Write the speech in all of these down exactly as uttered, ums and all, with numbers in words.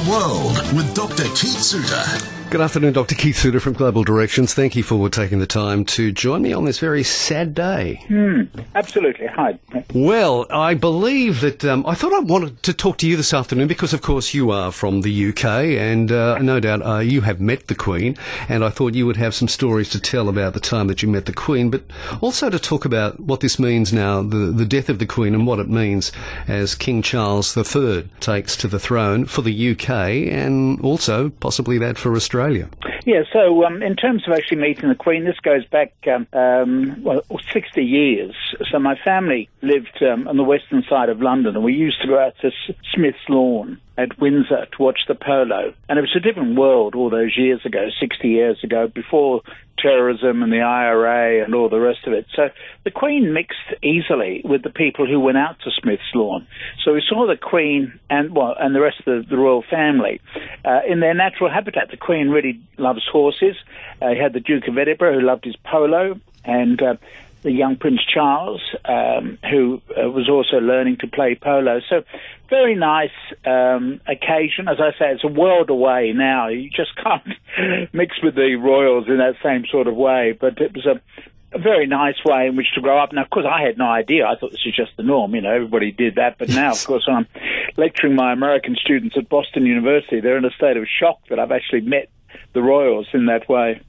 World with Doctor Keith Suter. Good afternoon, Doctor Keith Suter from Global Directions. Thank you for taking the time to join me on this very sad day. Mm, absolutely. Hi. Well, I believe that um, I thought I wanted to talk to you this afternoon because, of course, you are from the U K and uh, no doubt uh, you have met the Queen, and I thought you would have some stories to tell about the time that you met the Queen, but also to talk about what this means now, the, the death of the Queen, and what it means as King Charles the Third takes to the throne for the U K and also possibly that for Australia. Yeah, so um, in terms of actually meeting the Queen, this goes back, um, um, well, sixty years. So my family lived um, on the western side of London, and we used to go out to S- Smith's Lawn at Windsor to watch the polo. And it was a different world all those years ago, sixty years ago, before terrorism and the I R A and all the rest of it. So the Queen mixed easily with the people who went out to Smith's Lawn. So we saw the Queen and well, and the rest of the, the royal family uh, in their natural habitat. The Queen really loves horses. Uh, you had the Duke of Edinburgh, who loved his polo, and uh, the young Prince Charles, um, who uh, was also learning to play polo. So very nice um, occasion. As I say, it's a world away now. You just can't mix with the royals in that same sort of way. But it was a, a very nice way in which to grow up. Now, of course, I had no idea. I thought this was just the norm. You know, everybody did that. But now, of course, when I'm lecturing my American students at Boston University, they're in a state of shock that I've actually met the royals in that way.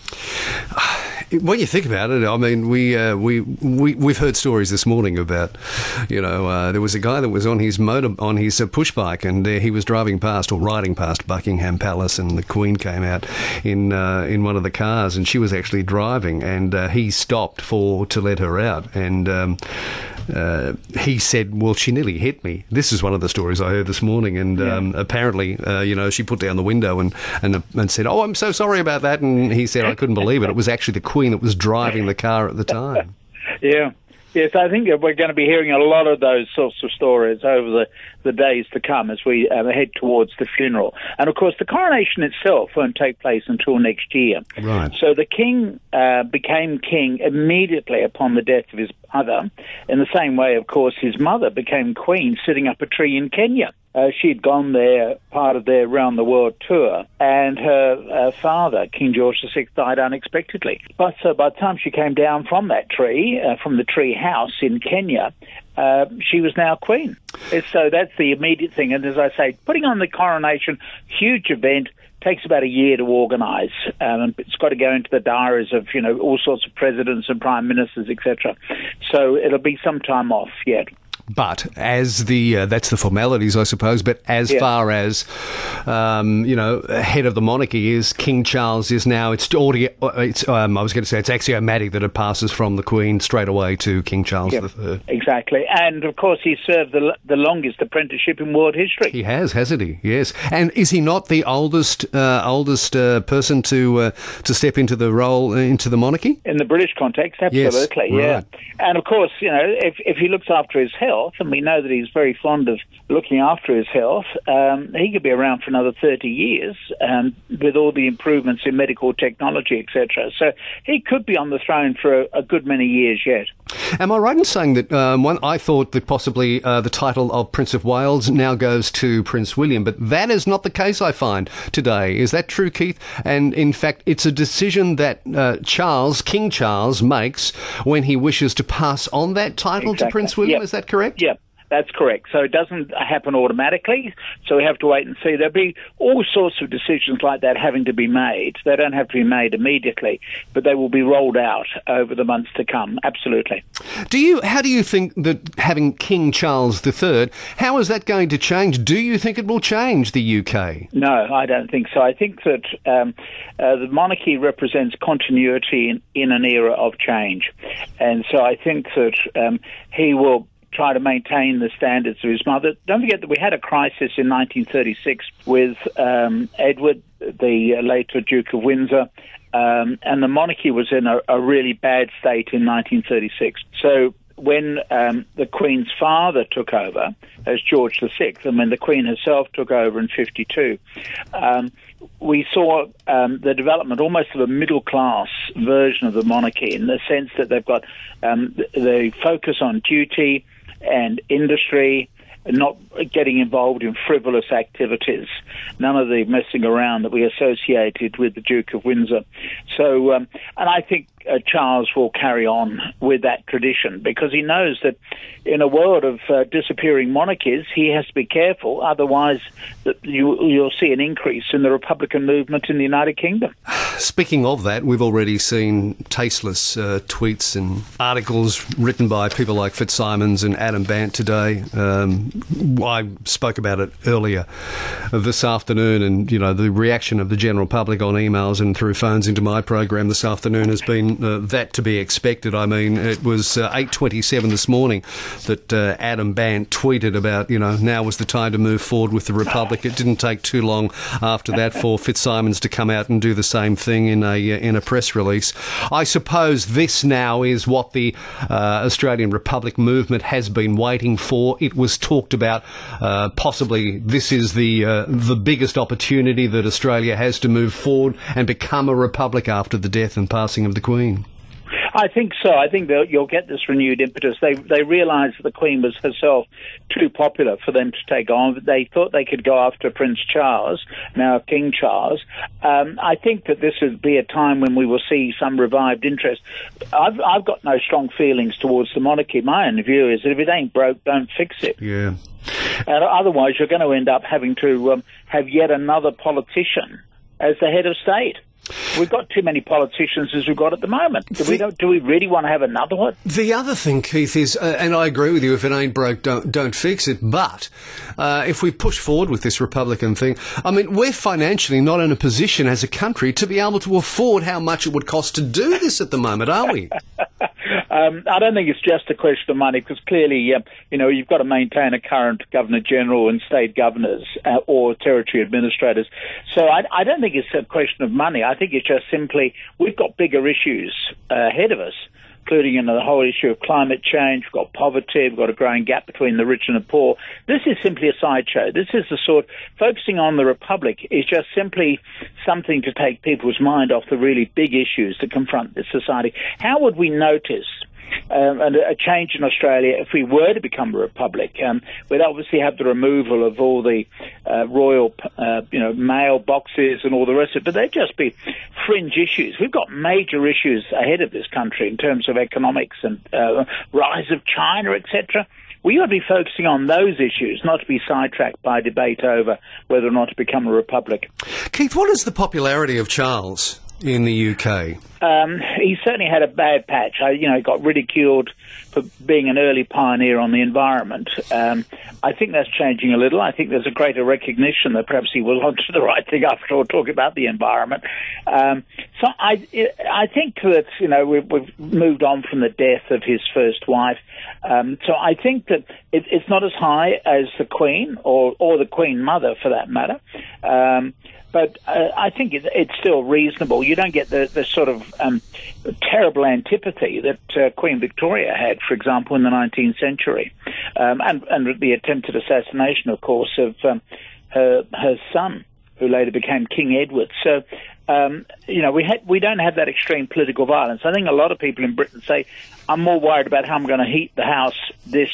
When you think about it, I mean, we uh, we we we've heard stories this morning about, you know, uh, there was a guy that was on his motor on his uh, push bike, and uh, he was driving past or riding past Buckingham Palace, and the Queen came out in uh, in one of the cars, and she was actually driving, and uh, he stopped for to let her out, and. Um, Uh, he said, well, she nearly hit me. This is one of the stories I heard this morning, and yeah. um, apparently, uh, you know, she put down the window and, and and said, oh, I'm so sorry about that, and he said, I couldn't believe it. It was actually the Queen that was driving the car at the time. Yeah. Yes, I think we're going to be hearing a lot of those sorts of stories over the, the days to come as we uh, head towards the funeral. And, of course, the coronation itself won't take place until next year. Right. So the king uh, became king immediately upon the death of his mother. In the same way, of course, his mother became queen sitting up a tree in Kenya. Uh, she'd gone there, part of their round-the-world tour, and her uh, father, King George the Sixth, died unexpectedly. But uh, by the time she came down from that tree, uh, from the tree house in Kenya, uh, she was now queen. So that's the immediate thing. And as I say, putting on the coronation, huge event, takes about a year to organise. Um, it's got to go into the diaries of, you know, all sorts of presidents and prime ministers, et cetera. So it'll be some time off yet. But as the uh, that's the formalities, I suppose. But as yeah. far as um, you know, head of the monarchy is King Charles is now. It's already. It's. Um, I was going to say it's axiomatic that it passes from the Queen straight away to King Charles yep. the Third. Exactly, and of course he served the the longest apprenticeship in world history. He has, hasn't he? Yes. And is he not the oldest uh, oldest uh, person to uh, to step into the role uh, into the monarchy in the British context? Absolutely, yes. yeah. Right. And of course, you know, if if he looks after his health, and we know that he's very fond of looking after his health, um, he could be around for another thirty years um, with all the improvements in medical technology, et cetera. So he could be on the throne for a, a good many years yet. Am I right in saying that um, one, I thought that possibly uh, the title of Prince of Wales now goes to Prince William, but that is not the case, I find, today. Is that true, Keith? And in fact, it's a decision that uh, Charles, King Charles, makes when he wishes to pass on that title exactly. to Prince William. Yep. Is that correct? Yeah. That's correct. So it doesn't happen automatically, so we have to wait and see. There'll be all sorts of decisions like that having to be made. They don't have to be made immediately, but they will be rolled out over the months to come. Absolutely. Do you? How do you think that having King Charles the Third, how is that going to change? Do you think it will change the U K? No, I don't think so. I think that um, uh, the monarchy represents continuity in, in an era of change. And so I think that um, he will try to maintain the standards of his mother. Don't forget that we had a crisis in nineteen thirty-six with um, Edward, the uh, later Duke of Windsor, um, and the monarchy was in a, a really bad state in nineteen thirty-six. So when um, the Queen's father took over as George the Sixth, and when the Queen herself took over in fifty-two, um, we saw um, the development almost of a middle-class version of the monarchy in the sense that they've got um, the, the focus on duty and industry not getting involved in frivolous activities, none of the messing around that we associated with the Duke of Windsor. So, um, and I think uh, Charles will carry on with that tradition because he knows that in a world of uh, disappearing monarchies, he has to be careful, otherwise that you, you'll see an increase in the Republican movement in the United Kingdom. Speaking of that, we've already seen tasteless uh, tweets and articles written by people like Fitzsimons and Adam Bandt today. Um, I spoke about it earlier this afternoon, and you know the reaction of the general public on emails and through phones into my program this afternoon has been uh, that to be expected. I mean, it was uh, eight twenty-seven this morning that uh, Adam Bandt tweeted about, you know, now was the time to move forward with the Republic. It didn't take too long after that for Fitzsimons to come out and do the same thing in a in a press release. I suppose this now is what the uh, Australian Republic movement has been waiting for. It was talked about uh, possibly this is the uh, the biggest opportunity that Australia has to move forward and become a republic after the death and passing of the Queen. I think so. I think that you'll get this renewed impetus. They they realised that the Queen was herself too popular for them to take on. They thought they could go after Prince Charles, now King Charles. Um, I think that this would be a time when we will see some revived interest. I've I've got no strong feelings towards the monarchy. My own view is that if it ain't broke, don't fix it. Yeah. And otherwise, you're going to end up having to um, have yet another politician as the head of state. We've got too many politicians as we've got at the moment. Do we, don't, do we really want to have another one? The other thing, Keith, is, uh, and I agree with you, if it ain't broke, don't, don't fix it. But uh, if we push forward with this Republican thing, I mean, we're financially not in a position as a country to be able to afford how much it would cost to do this at the moment, are we? Um, I don't think it's just a question of money, because clearly, uh, you know, you've got to maintain a current Governor-General and state governors uh, or territory administrators. So I, I don't think it's a question of money. I think it's just simply we've got bigger issues uh, ahead of us, including you know, the whole issue of climate change. We've got poverty. We've got a growing gap between the rich and the poor. This is simply a sideshow. This is the sort, focusing on the Republic is just simply something to take people's mind off the really big issues that confront this society. How would we notice Um, and a change in Australia if we were to become a republic? Um, we'd obviously have the removal of all the uh, royal, uh, you know, mail boxes and all the rest of it, but they'd just be fringe issues. We've got major issues ahead of this country in terms of economics and uh, rise of China, et cetera. We ought to be focusing on those issues, not to be sidetracked by debate over whether or not to become a republic. Keith, what is the popularity of Charles in the U K? Um, he certainly had a bad patch. I, you know, he got ridiculed for being an early pioneer on the environment. Um, I think that's changing a little. I think there's a greater recognition that perhaps he was onto the right thing after all, talking about the environment. Um, so I, I think that, you know, we've, we've moved on from the death of his first wife. Um, so I think that it, it's not as high as the Queen or, or the Queen Mother, for that matter. Um, But uh, I think it, it's still reasonable. You don't get the, the sort of um, terrible antipathy that uh, Queen Victoria had, for example, in the nineteenth century, um, and, and the attempted assassination, of course, of um, her, her son, who later became King Edward. So, um, you know, we had, we don't have that extreme political violence. I think a lot of people in Britain say, I'm more worried about how I'm going to heat the house this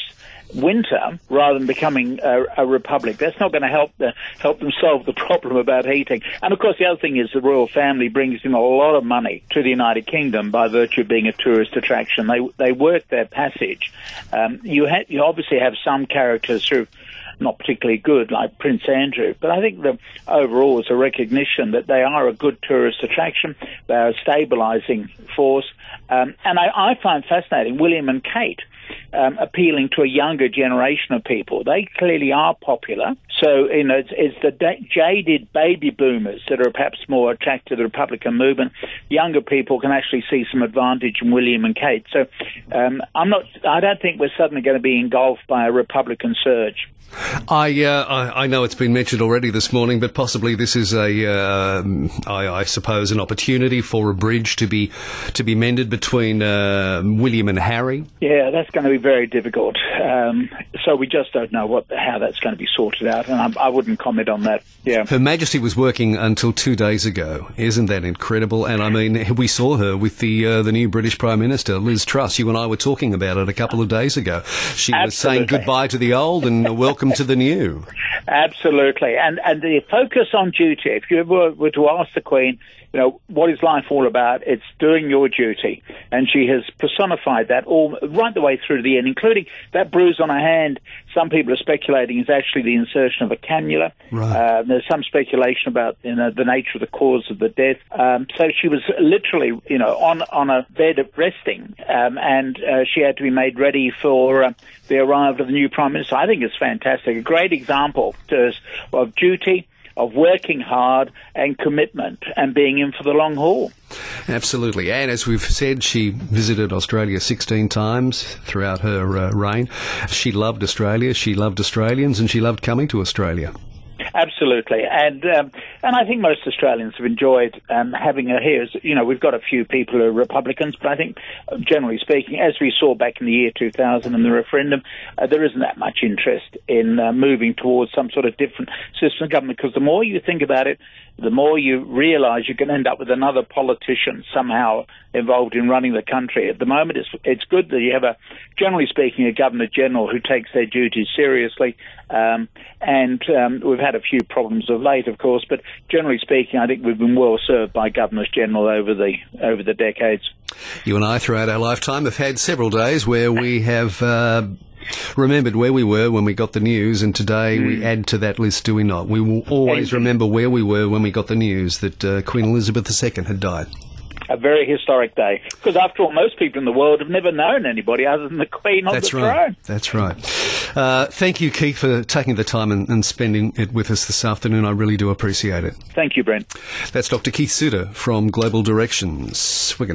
winter rather than becoming a, a republic. That's not going to help the, help them solve the problem about heating. And of course, the other thing is the royal family brings in a lot of money to the United Kingdom by virtue of being a tourist attraction. They they work their passage. Um, you ha- you obviously have some characters who are not particularly good, like Prince Andrew, but I think that overall it's a recognition that they are a good tourist attraction. They are a stabilising force. Um, and I, I find fascinating William and Kate Um, appealing to a younger generation of people. They clearly are popular. So, you know, it's, it's the da- jaded baby boomers that are perhaps more attracted to the Republican movement. Younger people can actually see some advantage in William and Kate. So, um, I'm not. I don't think we're suddenly going to be engulfed by a Republican surge. I, uh, I I know it's been mentioned already this morning, but possibly this is a, uh, I, I suppose, an opportunity for a bridge to be to be mended between uh, William and Harry. Yeah, that's going to be very difficult. Um, so we just don't know what how that's going to be sorted out, and I, I wouldn't comment on that. Yeah. Her Majesty was working until two days ago. Isn't that incredible? And I mean, we saw her with the uh, the new British Prime Minister, Liz Truss. You and I were talking about it a couple of days ago. She Absolutely. was saying goodbye to the old and welcome to the new. Absolutely. And and the focus on duty, if you ever were to ask the Queen, you know, what is life all about? It's doing your duty. And she has personified that all right the way through to the end, including that bruise on her hand. Some people are speculating is actually the insertion of a cannula. Right. Uh, there's some speculation about, you know, the nature of the cause of the death. Um, so she was literally, you know, on, on a bed of resting, um, and uh, she had to be made ready for uh, the arrival of the new Prime Minister. I think it's fantastic. A great example to us of duty, of working hard and commitment and being in for the long haul. Absolutely. And as we've said, she visited Australia sixteen times throughout her uh, reign. She loved Australia, she loved Australians, and she loved coming to Australia. Absolutely, and um, and I think most Australians have enjoyed um, having her here. You know, we've got a few people who are Republicans, but I think, generally speaking, as we saw back in the year two thousand in the referendum, uh, there isn't that much interest in uh, moving towards some sort of different system of government, because the more you think about it, the more you realise you can end up with another politician somehow involved in running the country. At the moment, it's it's good that you have a, generally speaking, a Governor-General who takes their duties seriously, um, and um, we've had a few problems of late, of course, but generally speaking, I think we've been well served by Governors-General over the over the decades. You and I, throughout our lifetime, have had several days where we have uh, remembered where we were when we got the news, and today mm. we add to that list, do we not? We will always remember where we were when we got the news that uh, Queen Elizabeth the Second had died. A very historic day, because after all, most people in the world have never known anybody other than the Queen on That's the right. throne. That's right. Uh, thank you, Keith, for taking the time and, and spending it with us this afternoon. I really do appreciate it. Thank you, Brent. That's Doctor Keith Suter from Global Directions. We're going